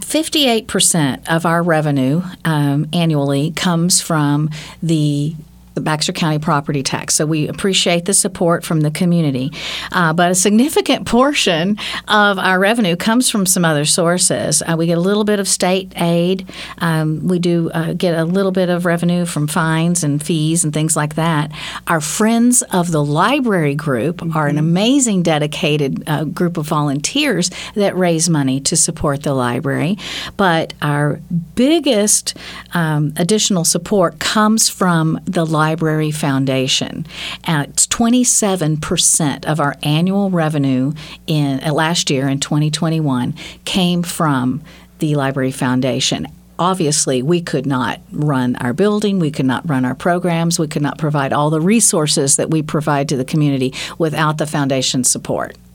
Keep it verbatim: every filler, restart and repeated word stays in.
fifty-eight percent of our revenue um, annually comes from the the Baxter County property tax. So we appreciate the support from the community. Uh, but a significant portion of our revenue comes from some other sources. Uh, we get a little bit of state aid. Um, we do uh, get a little bit of revenue from fines and fees and things like that. Our Friends of the Library group mm-hmm. are an amazing, dedicated uh, group of volunteers that raise money to support the library. But our biggest um, additional support comes from the Library Foundation. Uh, it's twenty-seven percent of our annual revenue in uh, last year in twenty twenty-one came from the Library Foundation. Obviously, we could not run our building, we could not run our programs, we could not provide all the resources that we provide to the community without the foundation's support.